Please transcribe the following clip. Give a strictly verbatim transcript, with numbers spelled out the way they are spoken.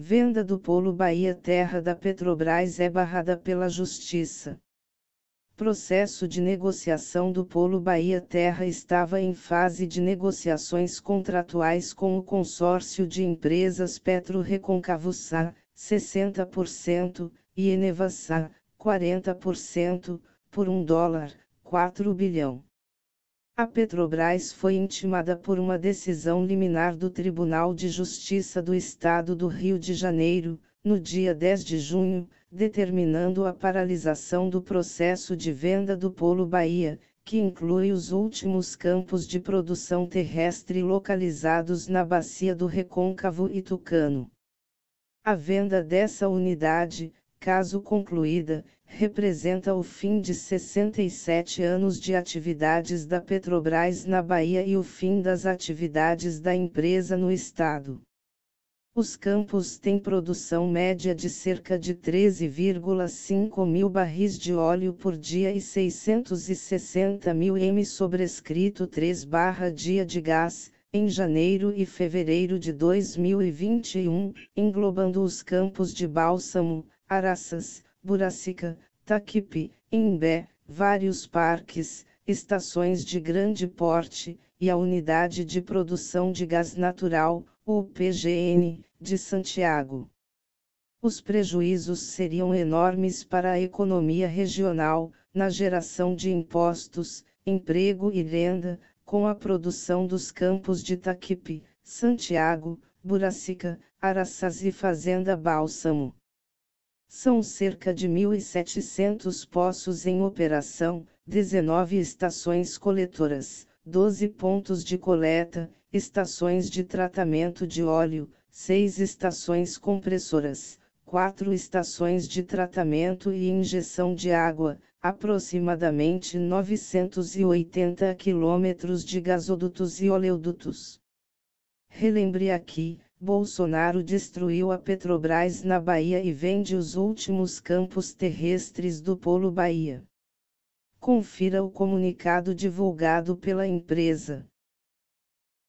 Venda do Polo Bahia Terra da Petrobras é barrada pela Justiça. Processo de negociação do Polo Bahia Terra estava em fase de negociações contratuais com o consórcio de empresas Petro Recôncavo S A, sessenta por cento, e Eneva S A, quarenta por cento, por um dólar, quatro bilhão. A Petrobras foi intimada por uma decisão liminar do Tribunal de Justiça do Estado do Rio de Janeiro, no dia dez de junho, determinando a paralisação do processo de venda do Polo Bahia, que inclui os últimos campos de produção terrestre localizados na Bacia do Recôncavo e Tucano. A venda dessa unidade, caso concluída, representa o fim de sessenta e sete anos de atividades da Petrobras na Bahia e o fim das atividades da empresa no estado. Os campos têm produção média de cerca de treze vírgula cinco mil barris de óleo por dia e seiscentos e sessenta mil metros sobrescrito três barra dia de gás, em janeiro e fevereiro de dois mil e vinte e um, englobando os campos de Bálsamo, Araças, Buracica, Taquipe, Imbé, vários parques, estações de grande porte, e a unidade de produção de gás natural, U P G N, de Santiago. Os prejuízos seriam enormes para a economia regional, na geração de impostos, emprego e renda, com a produção dos campos de Taquipe, Santiago, Buracica, Araçás e Fazenda Bálsamo. São cerca de mil e setecentos poços em operação, dezenove estações coletoras, doze pontos de coleta, estações de tratamento de óleo, seis estações compressoras, quatro estações de tratamento e injeção de água, aproximadamente novecentos e oitenta quilômetros de gasodutos e oleodutos. Relembre aqui, Bolsonaro destruiu a Petrobras na Bahia e vende os últimos campos terrestres do Polo Bahia. Confira o comunicado divulgado pela empresa.